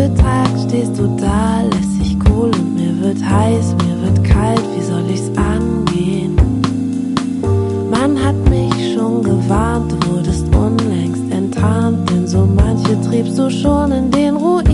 für Tag stehst du da, lässt sich cool und mir wird heiß, mir wird kalt, wie soll ich's angehen? Man hat mich schon gewarnt, du wurdest unlängst enttarnt, denn so manche triebst du schon in den Ruinen.